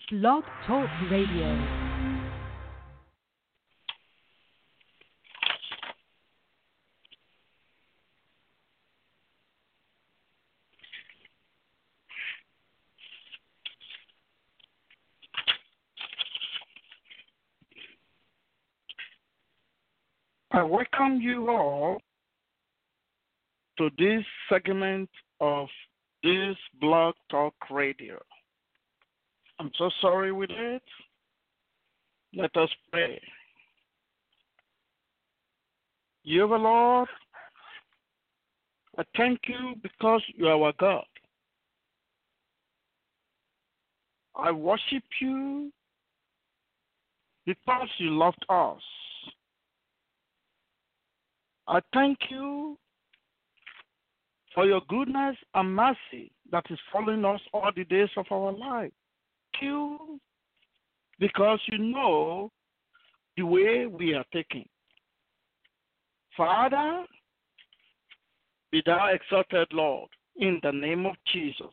Blog Talk Radio. I welcome you all to this segment of this Blog Talk Radio. I'm so sorry with it. Let us pray. Jehovah Lord, I thank you because you are our God. I worship you because you loved us. I thank you for your goodness and mercy that is following us all the days of our life. Thank you because you know the way we are taking. Father, be thou exalted, Lord, in the name of Jesus.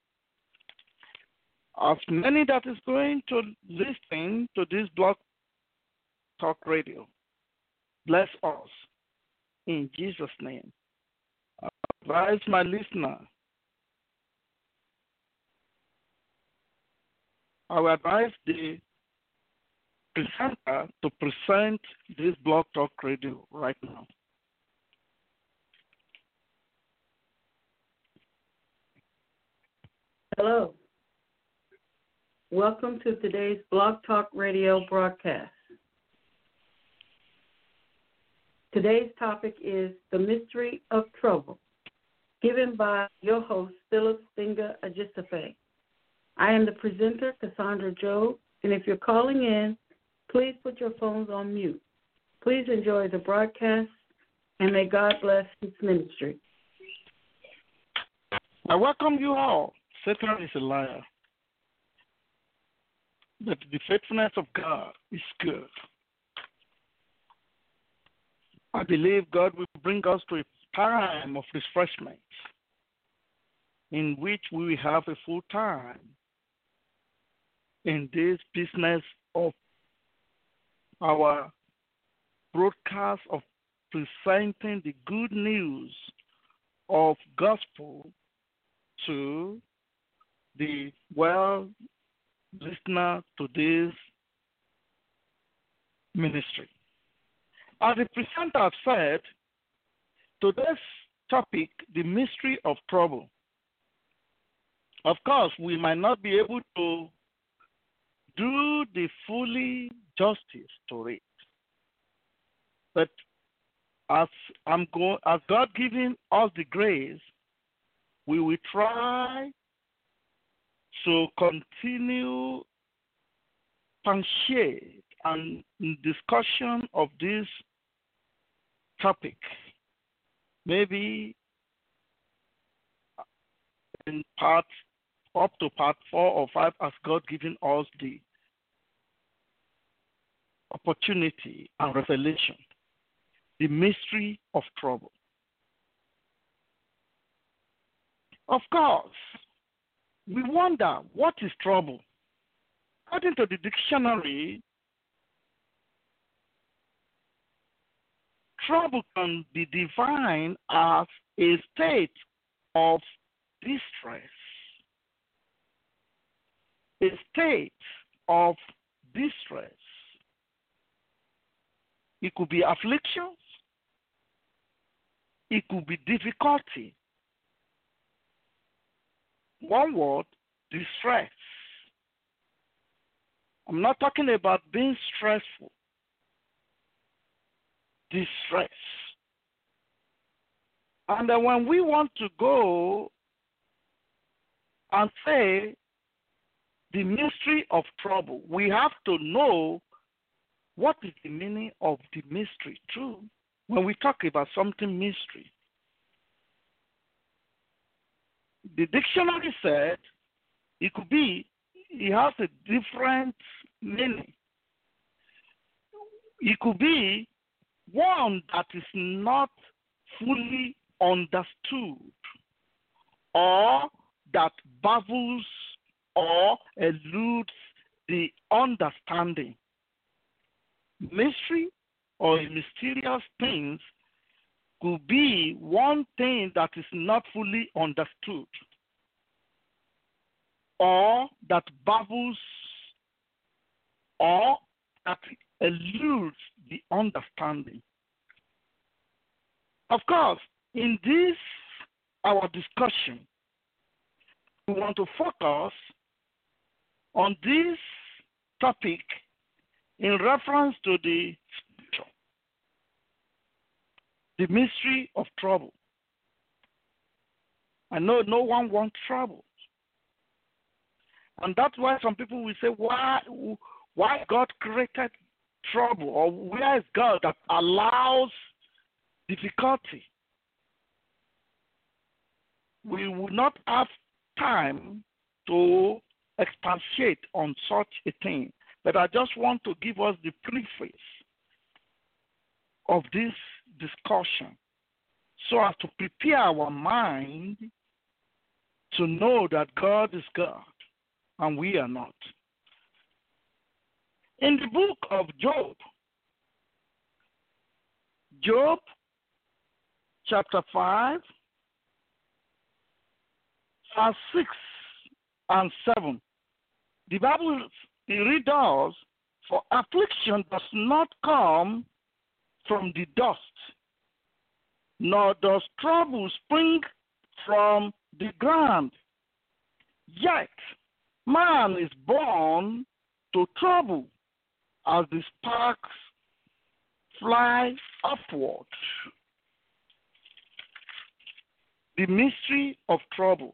As many that is going to listen to this Blog Talk Radio, bless us in Jesus' name. I advise my listener. I will advise the presenter to present this Blog Talk Radio right now. Hello. Welcome to today's Blog Talk Radio broadcast. Today's topic is The Mystery of Trouble, given by your host, Philip Singer Ajisafe. I am the presenter, Cassandra Joe, and if you're calling in, please put your phones on mute. Please enjoy the broadcast, and may God bless His ministry. I welcome you all. Satan is a liar. But the faithfulness of God is good. I believe God will bring us to a time of refreshment in which we will have a full time in this business of our broadcast of presenting the good news of gospel to the well listener to this ministry. As the presenter have said, today's topic, the mystery of trouble. Of course, we might not be able to do the fully justice to it, but as God giving us the grace, we will try to continue punctuate and discussion of this topic, maybe in part up to part 4 or 5, as God given us the opportunity and revelation, the mystery of trouble. Of course, we wonder, what is trouble? According to the dictionary, trouble can be defined as a state of distress. A state of distress. It could be afflictions. It could be difficulty. One word, distress. I'm not talking about being stressful. Distress. And then when we want to go and say the mystery of trouble, we have to know what is the meaning of the mystery too when we talk about something mystery. The dictionary said it has a different meaning. It could be one that is not fully understood, or that baffles or eludes the understanding. Mystery or mysterious things could be one thing that is not fully understood or that baffles or that eludes the understanding. Of course, in this, our discussion, we want to focus on this topic in reference to the scripture, the mystery of trouble. I know no one wants trouble. And that's why some people will say, why God created trouble, or where is God that allows difficulty? We will not have time to expatiate on such a thing, but I just want to give us the preface of this discussion so as to prepare our mind to know that God is God and we are not. In the book of Job, Job chapter 5, verse 6 and 7, the Bible reads us, for affliction does not come from the dust, nor does trouble spring from the ground. Yet man is born to trouble as the sparks fly upward. The mystery of trouble.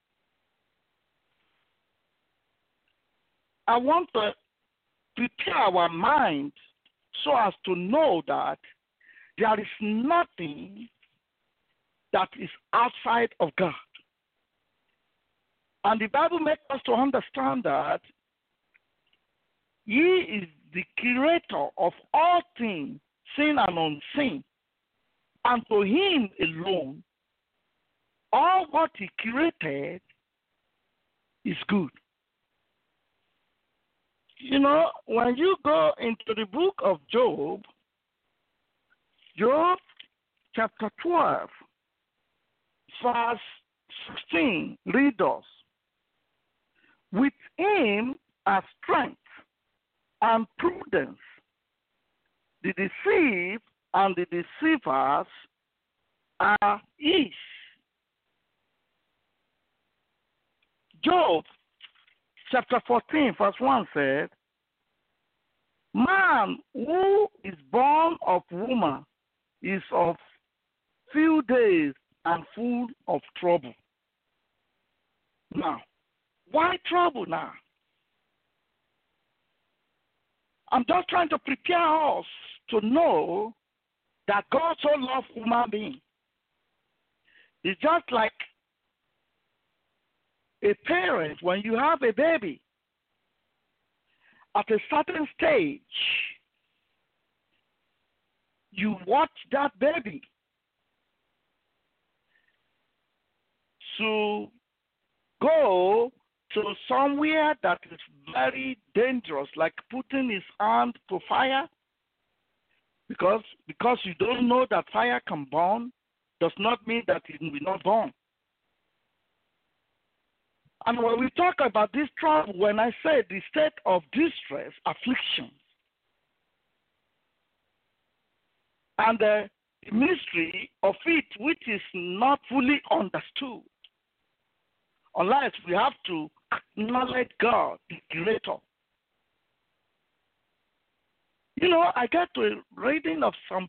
I want to prepare our mind so as to know that there is nothing that is outside of God. And the Bible makes us to understand that He is the creator of all things, seen and unseen. And to Him alone, all what He created is good. You know, when you go into the book of Job, Job chapter 12, verse 16, read us. With Him are strength and prudence. The deceived and the deceivers are ease. Job chapter 14, verse 1 said, man who is born of woman is of few days and full of trouble. Now, why trouble now? I'm just trying to prepare us to know that God so loved human being. It's just like a parent, when you have a baby, at a certain stage, you watch that baby to go to somewhere that is very dangerous, like putting his hand to fire, because you don't know that fire can burn, does not mean that it will not burn. And when we talk about this trouble, when I say the state of distress, affliction, and the mystery of it, which is not fully understood, unless we have to acknowledge God, the Creator. You know, I got to a reading of some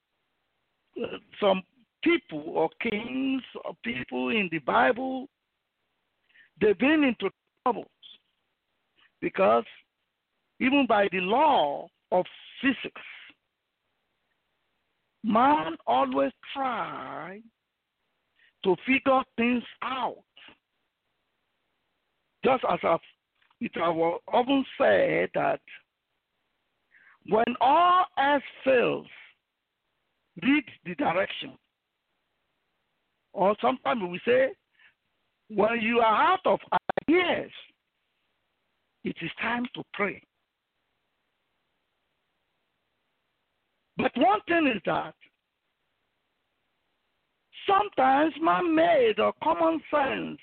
people or kings or people in the Bible. They've been into troubles because even by the law of physics, man always tries to figure things out. Just as it was often said that when all else fails, read the direction. Or sometimes we say, when you are out of ideas, it is time to pray. But one thing is that sometimes man-made or common sense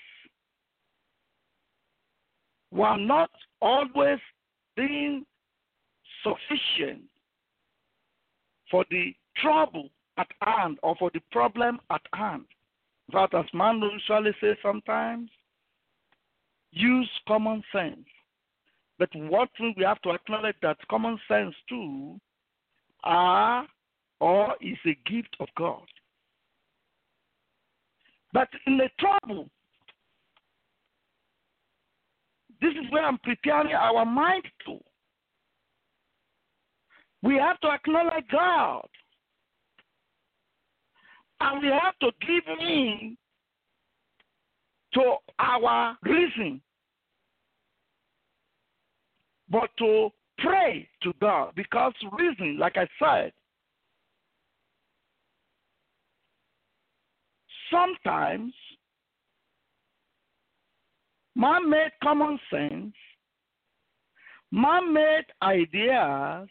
were not always being sufficient for the trouble at hand or for the problem at hand. In fact, as man usually says sometimes, use common sense. But what we have to acknowledge that common sense too is a gift of God. But in the trouble, this is where I'm preparing our mind to. We have to acknowledge God. And we have to give in to our reason. But to pray to God, because reason, like I said, sometimes man-made common sense, man-made ideas,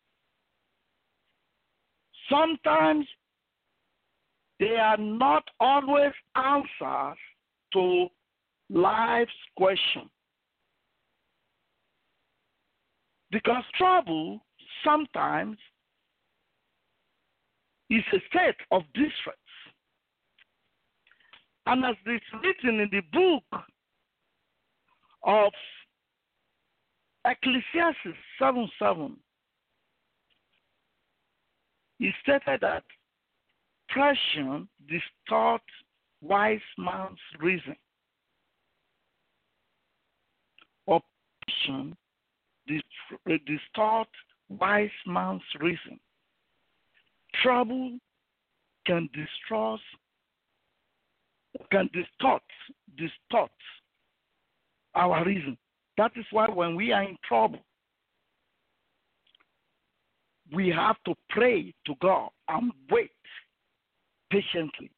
sometimes they are not always answers to life's question. Because trouble sometimes is a state of distress. And as it's written in the book of Ecclesiastes 7:7, it stated that passion distorts wise man's reason. Or passion distort wise man's reason. Trouble can distort our reason. That is why when we are in trouble, we have to pray to God and wait patiently.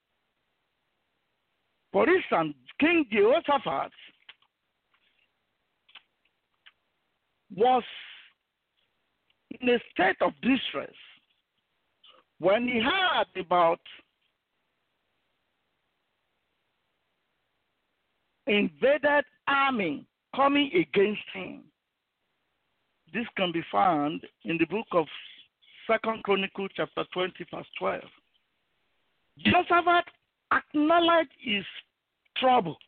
For instance, King Jehoshaphat was in a state of distress when he heard about invaded army coming against him. This can be found in the book of 2 Chronicles chapter 20, verse 12. Jehoshaphat acknowledged his trouble,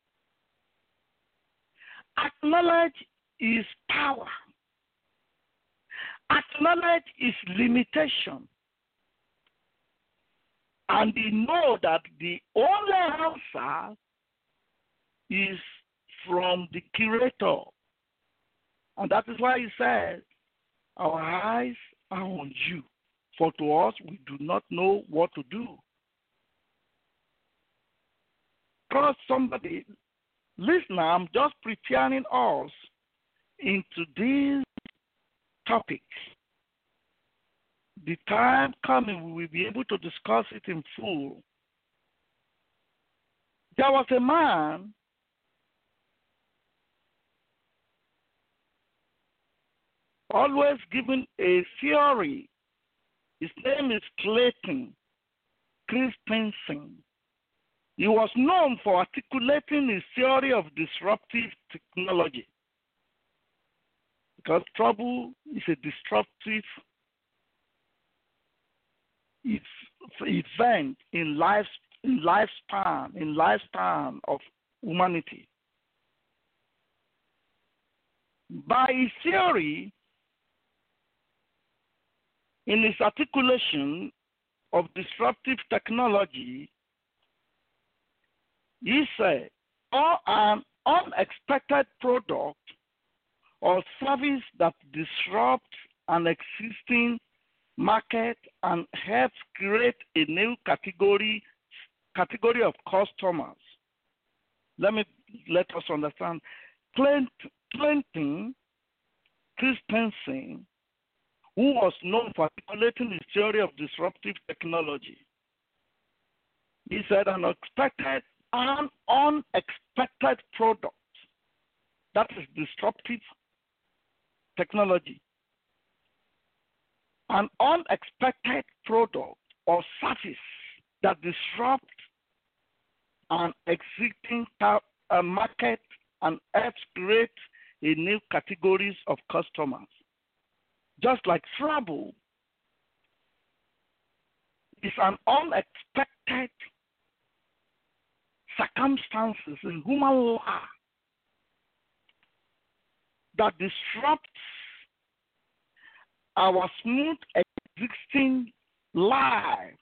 acknowledged his power, acknowledge his limitation, and he know that the only answer is from the Creator. And that is why he said, our eyes are on you, for to us we do not know what to do. Because somebody, listen, I'm just preparing us into this topic. The time coming, we will be able to discuss it in full. There was a man always given a theory. His name is Clayton Christensen. He was known for articulating his theory of disruptive technology, because trouble is a disruptive event in lifespan of humanity. By his theory, in his articulation of disruptive technology, he said, or an unexpected product or service that disrupts an existing market and helps create a new category of customers. Let us understand. Clayton Christensen, who was known for articulating his theory of disruptive technology, he said an unexpected product that is disruptive technology. An unexpected product or service that disrupts an existing market and helps create a new categories of customers. Just like trouble is an unexpected circumstances in human life that disrupts our smooth existing life,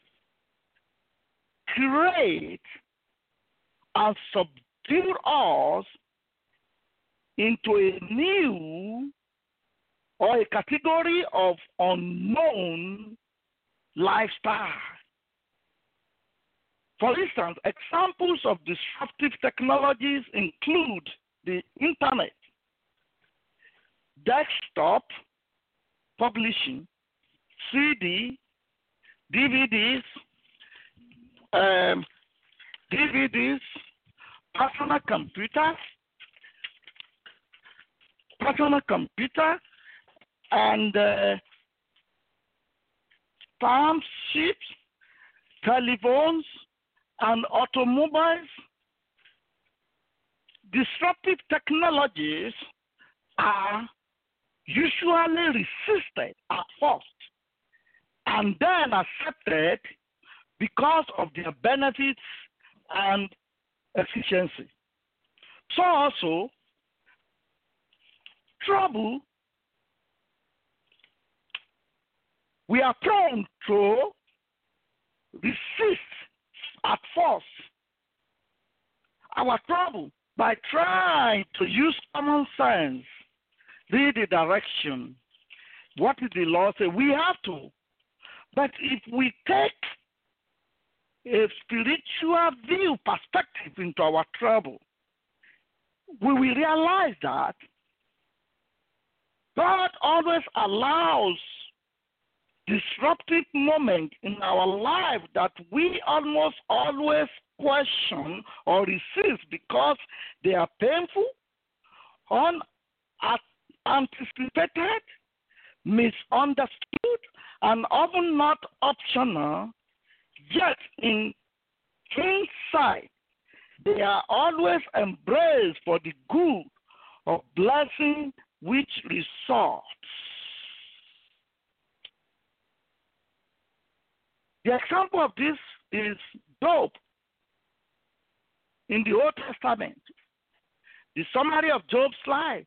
create and subdue us into a new or a category of unknown lifestyle. For instance, examples of disruptive technologies include the internet, desktop publishing, CD, DVDs, personal computer, and stamp ships, telephones, and automobiles. Disruptive technologies are usually resisted at first and then accepted because of their benefits and efficiency. So also, trouble, we are prone to resist at first our trouble by trying to use common sense, read the direction. What did the law say? We have to. But if we take a spiritual view perspective into our trouble, we will realize that God always allows disruptive moments in our life that we almost always question or resist because they are painful, unanticipated, misunderstood, and often not optional. Yet in hindsight, they are always embraced for the good of blessing which results. The example of this is Job in the Old Testament. The summary of Job's life.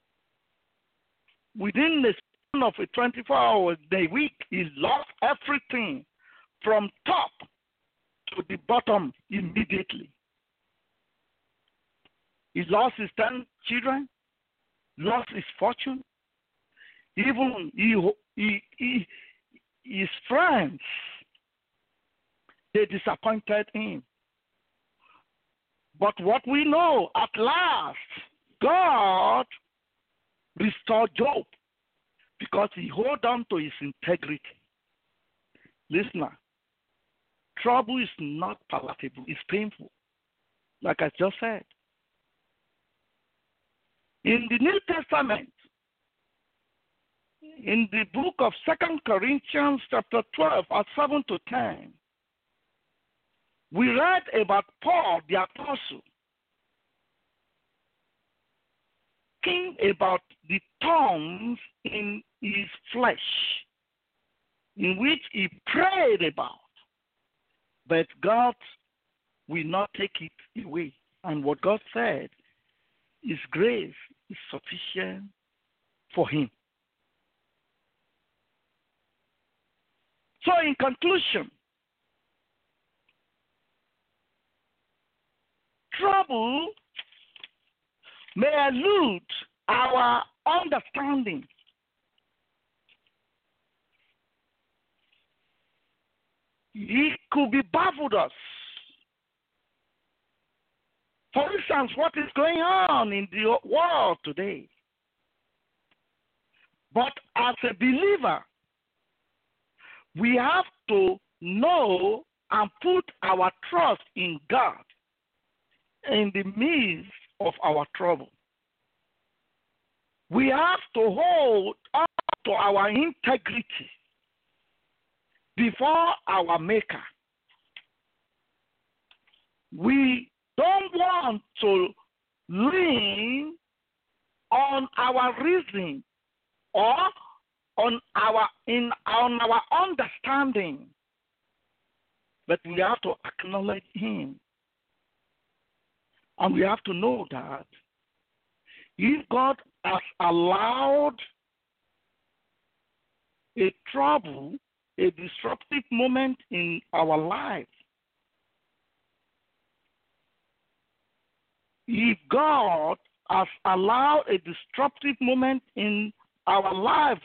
Within the span of a 24-hour-day week, he lost everything from top to the bottom immediately. He lost his 10 children, lost his fortune, even his friends. They disappointed him. But what we know, at last, God restored Job because he held on to his integrity. Listener, trouble is not palatable, it's painful, like I just said. In the New Testament, in the book of 2 Corinthians chapter 12, verse 7 to 10, we read about Paul the apostle talking about the thorns in his flesh, in which he prayed about, but God will not take it away. And what God said, His grace is sufficient for him. So in conclusion, trouble may elude our understanding. It could be baffled us. For instance, what is going on in the world today? But as a believer, we have to know and put our trust in God in the midst of our trouble. We have to hold on to our integrity before our Maker. We don't want to lean on our reason or on our understanding, but we have to acknowledge Him. And we have to know that if God has allowed a trouble, a disruptive moment in our life, if God has allowed a disruptive moment in our life,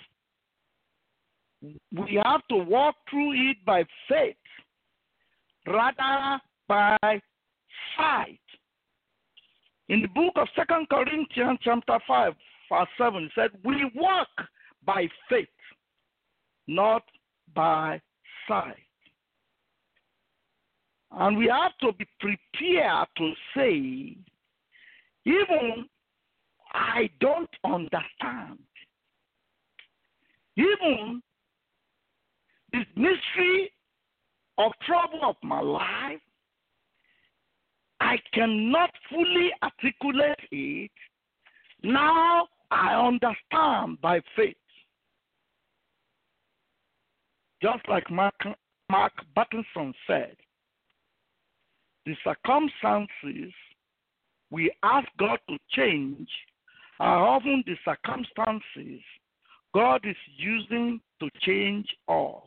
we have to walk through it by faith rather by sight. In the book of 2 Corinthians chapter 5, verse 7, it said, we walk by faith, not by sight. And we have to be prepared to say, even I don't understand. Even the mystery of trouble of my life, I cannot fully articulate it. Now I understand by faith. Just like Mark Battinson said, the circumstances we ask God to change are often the circumstances God is using to change us.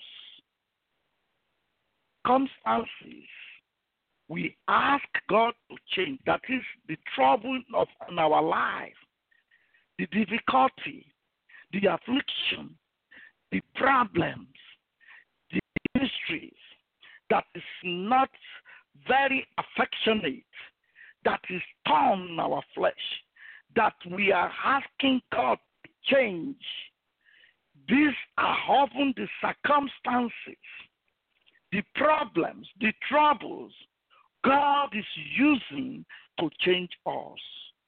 Circumstances we ask God to change, that is the trouble in our life, the difficulty, the affliction, the problems, the mysteries that is not very affectionate, that is torn in our flesh, that we are asking God to change. These are often the circumstances, the problems, the troubles God is using to change us.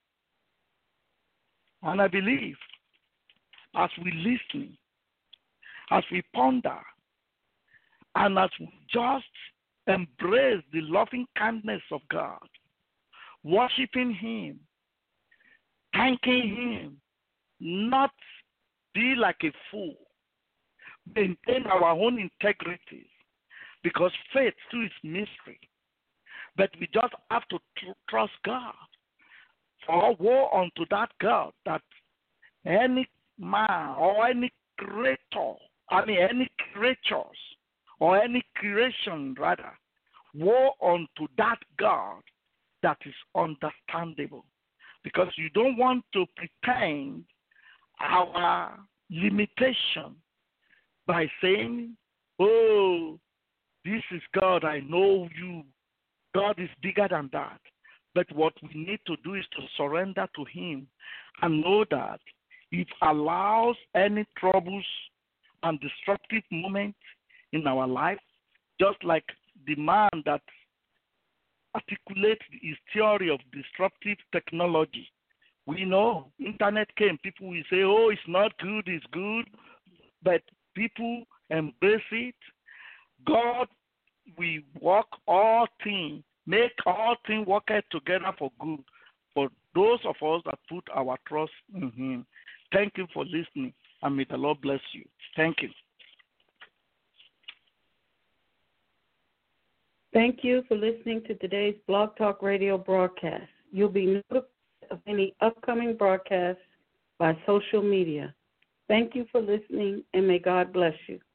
And I believe as we listen, as we ponder, and as we just embrace the loving kindness of God, worshiping Him, thanking Him, not be like a fool, maintain our own integrity, because faith too is mystery. But we just have to trust God. For woe unto that God that any man or any creator, any creatures or any creation rather, woe unto that God that is understandable. Because you don't want to pretend our limitation by saying, oh, this is God, I know you. God is bigger than that. But what we need to do is to surrender to Him and know that it allows any troubles and disruptive moments in our life, just like the man that articulates his theory of disruptive technology. We know internet came, people will say, oh, it's not good, it's good, but people embrace it. God, we work all things, make all things work together for good for those of us that put our trust in Him. Thank you for listening, and may the Lord bless you. Thank you. Thank you for listening to today's Blog Talk Radio broadcast. You'll be notified of any upcoming broadcasts by social media. Thank you for listening, and may God bless you.